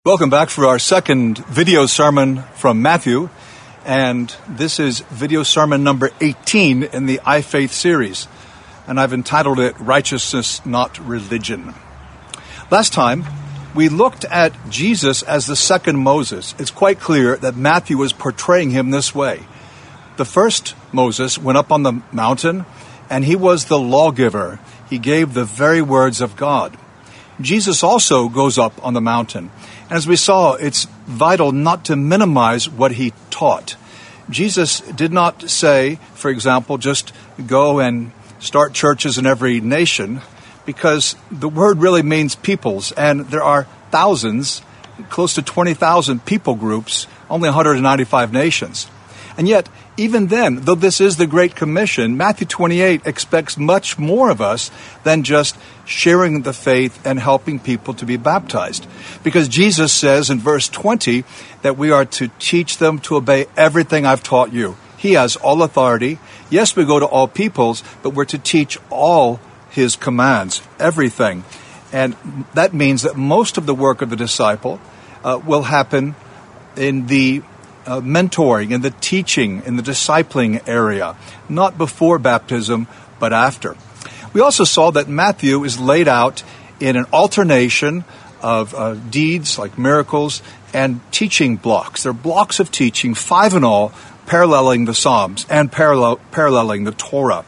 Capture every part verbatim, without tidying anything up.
Welcome back for our second video sermon from Matthew, and this is video sermon number eighteen in the iFaith series, and I've entitled it Righteousness, Not Religion. Last time, we looked at Jesus as the second Moses. It's quite clear that Matthew was portraying him this way. The first Moses went up on the mountain, and he was the lawgiver. He gave the very words of God. Jesus also goes up on the mountain. And as we saw, it's vital not to minimize what he taught. Jesus did not say, for example, just go and start churches in every nation, because the word really means peoples, and there are thousands, close to twenty thousand people groups, only one hundred ninety-five nations. And yet, even then, though this is the Great Commission, Matthew twenty-eight expects much more of us than just sharing the faith and helping people to be baptized. Because Jesus says in verse twenty that we are to teach them to obey everything I've taught you. He has all authority. Yes, we go to all peoples, but we're to teach all his commands, everything. And that means that most of the work of the disciple uh, will happen in the Uh, mentoring, in the teaching, in the discipling area, not before baptism, but after. We also saw that Matthew is laid out in an alternation of uh, deeds like miracles and teaching blocks. They're blocks of teaching, five in all, paralleling the Psalms and parallel, paralleling the Torah.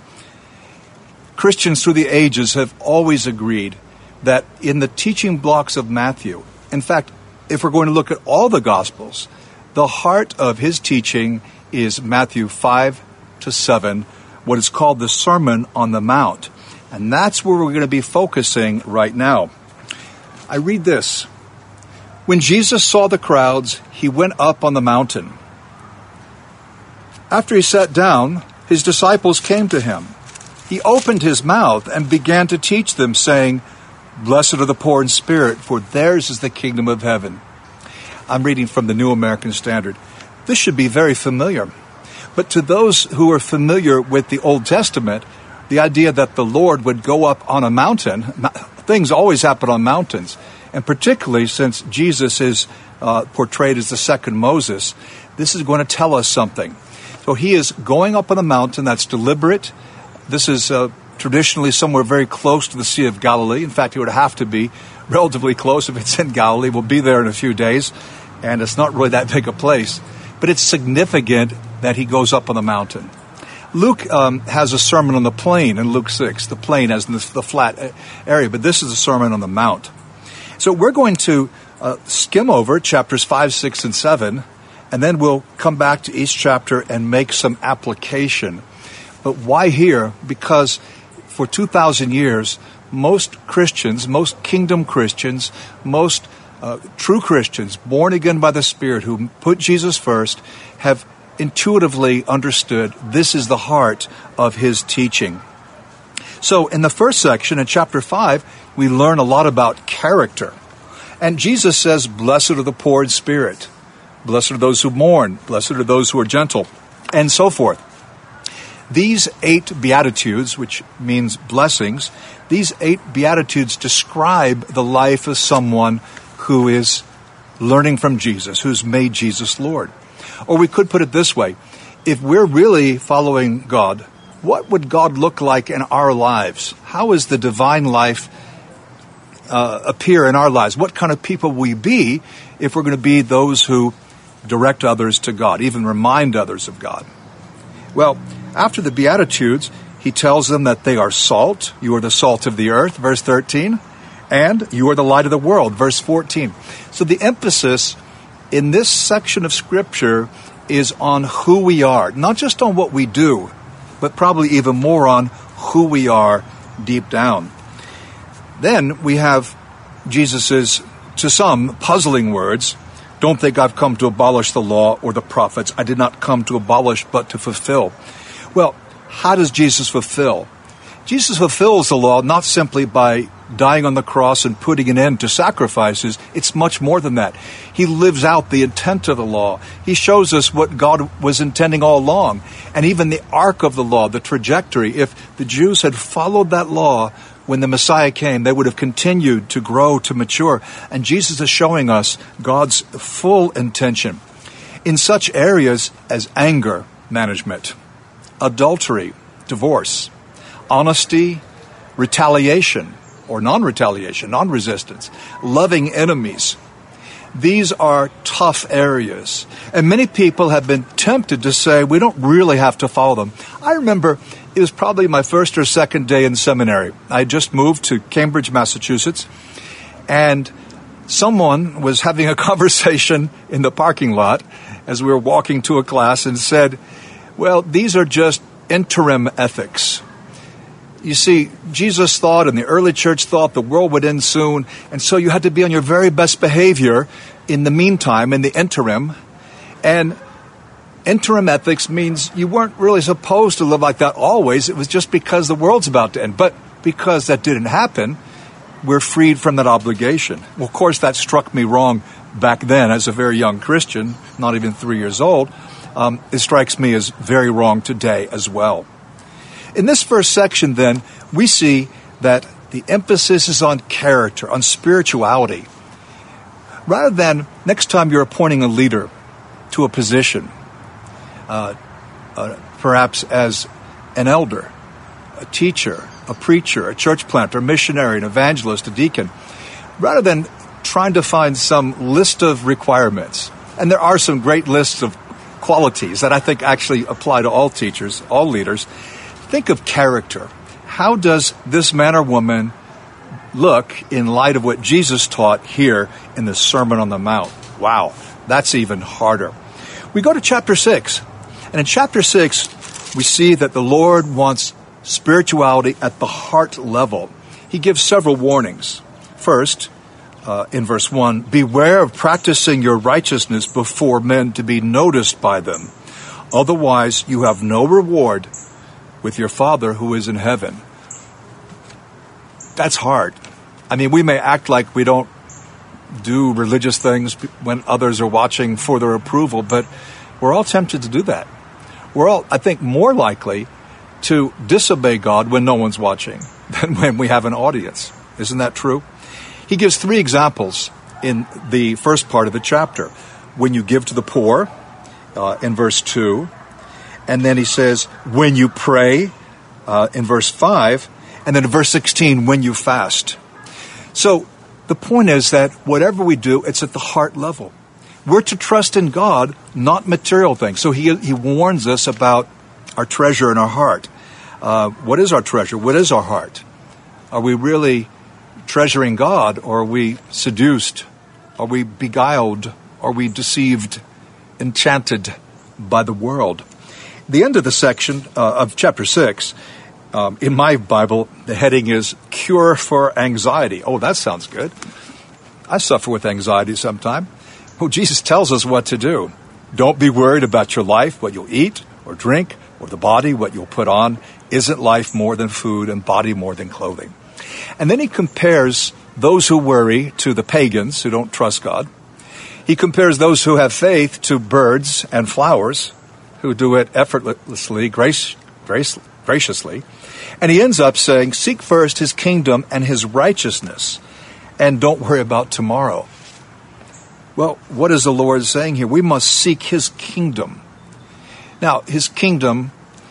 Christians through the ages have always agreed that in the teaching blocks of Matthew, in fact, if we're going to look at all the Gospels, the heart of his teaching is Matthew five to seven, what is called the Sermon on the Mount. And that's where we're going to be focusing right now. I read this. When Jesus saw the crowds, he went up on the mountain. After he sat down, his disciples came to him. He opened his mouth and began to teach them, saying, "Blessed are the poor in spirit, for theirs is the kingdom of heaven." I'm reading from the New American Standard. This should be very familiar. But to those who are familiar with the Old Testament, the idea that the Lord would go up on a mountain, things always happen on mountains, and particularly since Jesus is uh, portrayed as the second Moses, this is going to tell us something. So he is going up on a mountain that's deliberate. This is uh, traditionally somewhere very close to the Sea of Galilee. In fact, it would have to be relatively close if it's in Galilee. We'll be there in a few days, and it's not really that big a place. But it's significant that he goes up on the mountain. Luke um, has a sermon on the plain in Luke six, the plain as in the, the flat area, but this is a sermon on the mount. So we're going to uh, skim over chapters five, six, and seven, and then we'll come back to each chapter and make some application. But why here? Because for two thousand years, most Christians, most kingdom Christians, most uh, true Christians, born again by the Spirit, who put Jesus first, have intuitively understood this is the heart of his teaching. So in the first section, in chapter five, we learn a lot about character. And Jesus says, "Blessed are the poor in spirit. Blessed are those who mourn. Blessed are those who are gentle," and so forth. These eight Beatitudes, which means blessings, these eight Beatitudes describe the life of someone who is learning from Jesus, who's made Jesus Lord. Or we could put it this way. If we're really following God, what would God look like in our lives? How is the divine life uh, appear in our lives? What kind of people will we be if we're going to be those who direct others to God, even remind others of God? Well, after the Beatitudes, he tells them that they are salt. You are the salt of the earth, verse thirteen. And you are the light of the world, verse fourteen. So the emphasis in this section of Scripture is on who we are. Not just on what we do, but probably even more on who we are deep down. Then we have Jesus's, to some, puzzling words. "Don't think I've come to abolish the law or the prophets. I did not come to abolish, but to fulfill." Well, how does Jesus fulfill? Jesus fulfills the law not simply by dying on the cross and putting an end to sacrifices. It's much more than that. He lives out the intent of the law. He shows us what God was intending all along. And even the arc of the law, the trajectory, if the Jews had followed that law when the Messiah came, they would have continued to grow, to mature. And Jesus is showing us God's full intention in such areas as anger management, adultery, divorce, honesty, retaliation or non-retaliation, non-resistance, loving enemies. These are tough areas. And many people have been tempted to say, we don't really have to follow them. I remember it was probably my first or second day in seminary. I had just moved to Cambridge, Massachusetts, and someone was having a conversation in the parking lot as we were walking to a class and said, well, these are just interim ethics. You see, Jesus thought and the early church thought the world would end soon, and so you had to be on your very best behavior in the meantime, in the interim. And interim ethics means you weren't really supposed to live like that always. It was just because the world's about to end. But because that didn't happen, we're freed from that obligation. Well, of course, that struck me wrong back then as a very young Christian, not even three years old. Um, it strikes me as very wrong today as well. In this first section, then, we see that the emphasis is on character, on spirituality. Rather than next time you're appointing a leader to a position, uh, uh, perhaps as an elder, a teacher, a preacher, a church planter, a missionary, an evangelist, a deacon, rather than trying to find some list of requirements, and there are some great lists of qualities that I think actually apply to all teachers, all leaders, think of character. How does this man or woman look in light of what Jesus taught here in the Sermon on the Mount? Wow, that's even harder. We go to chapter six, and in chapter six, we see that the Lord wants spirituality at the heart level. He gives several warnings. First, uh, in verse one, beware of practicing your righteousness before men to be noticed by them. Otherwise, you have no reward with your Father who is in heaven. That's hard. I mean, we may act like we don't do religious things when others are watching for their approval, but we're all tempted to do that. We're all, I think, more likely to disobey God when no one's watching than when we have an audience. Isn't that true? He gives three examples in the first part of the chapter. When you give to the poor, uh, in verse two, and then he says, when you pray, uh, in verse five, and then in verse sixteen, when you fast. So the point is that whatever we do, it's at the heart level. We're to trust in God, not material things. So he he warns us about our treasure in our heart. Uh, what is our treasure? What is our heart? Are we really treasuring God, or are we seduced? Are we beguiled? Are we deceived, enchanted by the world? The end of the section uh, of chapter six, um, in my Bible, the heading is Cure for Anxiety. Oh, that sounds good. I suffer with anxiety sometime. Well, Jesus tells us what to do. Don't be worried about your life, what you'll eat or drink, or the body, what you'll put on. Isn't life more than food and body more than clothing? And then he compares those who worry to the pagans who don't trust God. He compares those who have faith to birds and flowers who do it effortlessly, grace, grace, graciously. And he ends up saying, seek first his kingdom and his righteousness, and don't worry about tomorrow. Well, what is the Lord saying here? We must seek his kingdom. Now, his kingdom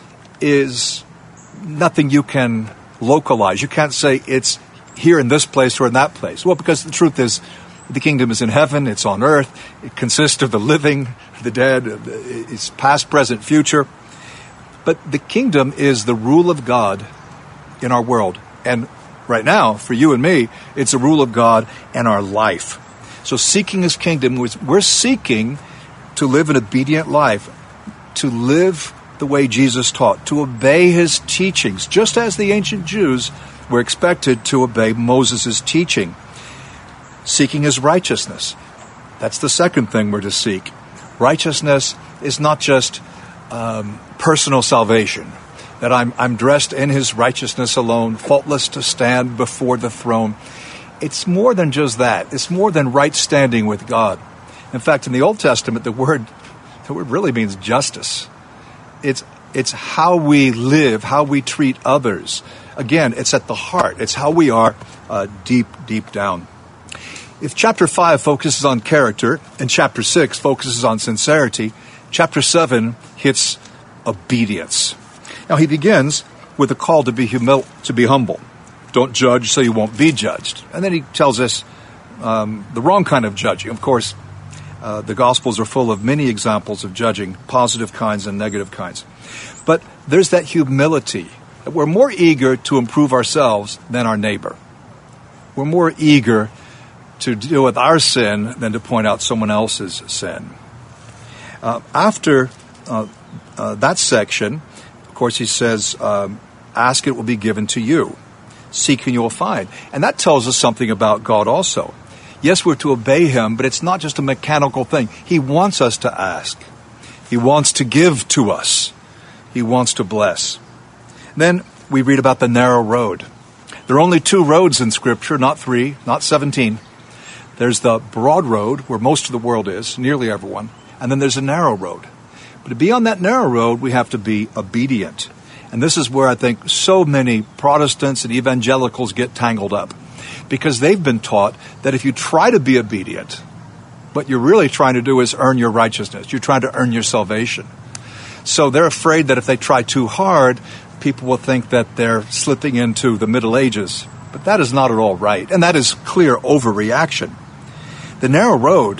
is nothing you can localize. You can't say it's here in this place or in that place. Well, because the truth is, the kingdom is in heaven, it's on earth, it consists of the living, the dead, it's past, present, future. But the kingdom is the rule of God in our world. And right now, for you and me, it's the rule of God in our life. So seeking his kingdom, we're seeking to live an obedient life, to live the way Jesus taught, to obey his teachings, just as the ancient Jews were expected to obey Moses' teaching. Seeking his righteousness. That's the second thing we're to seek. Righteousness is not just um, personal salvation, that I'm, I'm dressed in his righteousness alone, faultless to stand before the throne. It's more than just that. It's more than right standing with God. In fact, in the Old Testament, the word, the word really means justice. It's, it's how we live, how we treat others, Again, it's at the heart. It's how we are uh, deep, deep down. If chapter five focuses on character and chapter six focuses on sincerity, chapter seven hits obedience. Now, he begins with a call to be humil- to be humble. Don't judge so you won't be judged. And then he tells us um, the wrong kind of judging. Of course, uh, the Gospels are full of many examples of judging, positive kinds and negative kinds. But there's that humility. We're more eager to improve ourselves than our neighbor. We're more eager to deal with our sin than to point out someone else's sin. Uh, after uh, uh, that section, of course, he says, um, ask, it will be given to you. Seek and you will find. And that tells us something about God also. Yes, we're to obey him, but it's not just a mechanical thing. He wants us to ask. He wants to give to us. He wants to bless. Then we read about the narrow road. There are only two roads in Scripture, not three, not seventeen. There's the broad road, where most of the world is, nearly everyone. And then there's a narrow road. But to be on that narrow road, we have to be obedient. And this is where I think so many Protestants and evangelicals get tangled up. Because they've been taught that if you try to be obedient, what you're really trying to do is earn your righteousness. You're trying to earn your salvation. So they're afraid that if they try too hard, people will think that they're slipping into the Middle Ages. But that is not at all right. And that is clear overreaction. The narrow road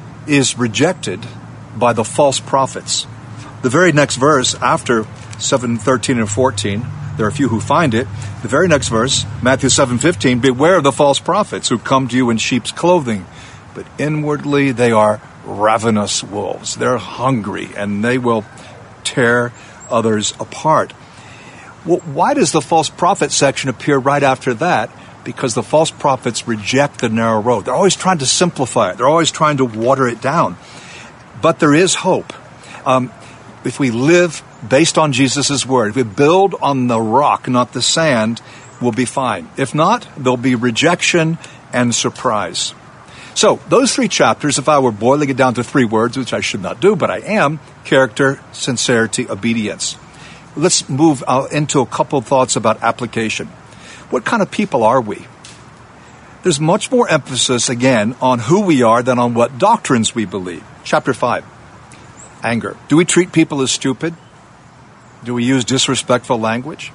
is rejected by the false prophets. The very next verse after seven thirteen and fourteen, there are a few who find it. The very next verse, Matthew seven fifteen, beware of the false prophets who come to you in sheep's clothing, but inwardly they are ravenous wolves. They're hungry and they will tear others apart. Well, why does the false prophet section appear right after that? Because the false prophets reject the narrow road. They're always trying to simplify it. They're always trying to water it down. But there is hope. Um, if we live based on Jesus' word, if we build on the rock, not the sand, we'll be fine. If not, there'll be rejection and surprise. So those three chapters, if I were boiling it down to three words, which I should not do, but I am, character, sincerity, obedience. Let's move uh, into a couple of thoughts about application. What kind of people are we? There's much more emphasis, again, on who we are than on what doctrines we believe. Chapter five, anger. Do we treat people as stupid? Do we use disrespectful language?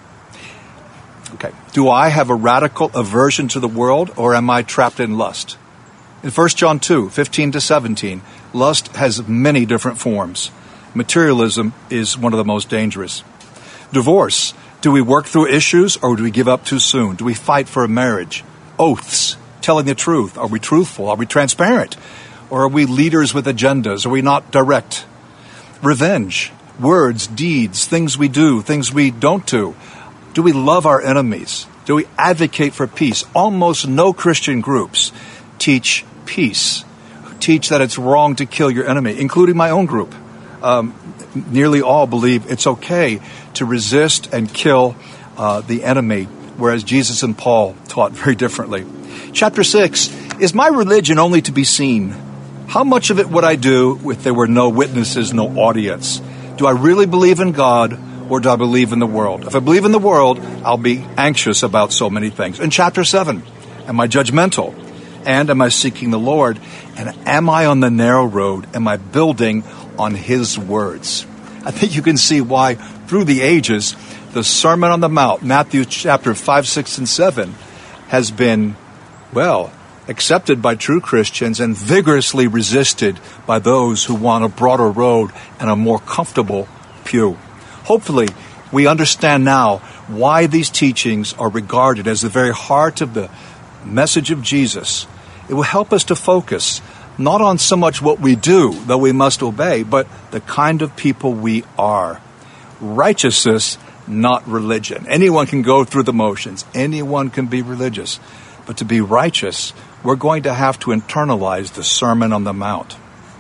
Okay. Do I have a radical aversion to the world, or am I trapped in lust? In First John two, fifteen to seventeen, lust has many different forms. Materialism is one of the most dangerous. Divorce. Do we work through issues or do we give up too soon? Do we fight for a marriage? Oaths. Telling the truth. Are we truthful? Are we transparent? Or are we leaders with agendas? Are we not direct? Revenge. Words, deeds, things we do, things we don't do. Do we love our enemies? Do we advocate for peace? Almost no Christian groups teach peace, teach that it's wrong to kill your enemy, including my own group. Um, nearly all believe it's okay to resist and kill uh, the enemy, whereas Jesus and Paul taught very differently. Chapter six, is my religion only to be seen? How much of it would I do if there were no witnesses, no audience? Do I really believe in God, or do I believe in the world? If I believe in the world, I'll be anxious about so many things. In chapter seven, am I judgmental? And am I seeking the Lord? And am I on the narrow road? Am I building on His words? I think you can see why through the ages, the Sermon on the Mount, Matthew chapter five, six, and seven, has been, well, accepted by true Christians and vigorously resisted by those who want a broader road and a more comfortable pew. Hopefully, we understand now why these teachings are regarded as the very heart of the message of Jesus. It will help us to focus not on so much what we do, though we must obey, but the kind of people we are. Righteousness, not religion. Anyone can go through the motions. Anyone can be religious. But to be righteous, we're going to have to internalize the Sermon on the Mount.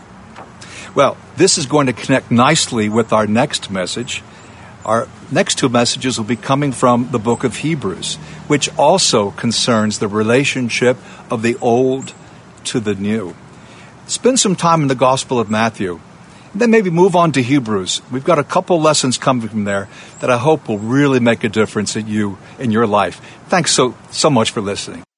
Well, this is going to connect nicely with our next message. Our next two messages will be coming from the book of Hebrews, which also concerns the relationship of the old to the new. Spend some time in the Gospel of Matthew, Then maybe move on to Hebrews. We've got a couple lessons coming from there that I hope will really make a difference in you, in your life. Thanks so, so much for listening.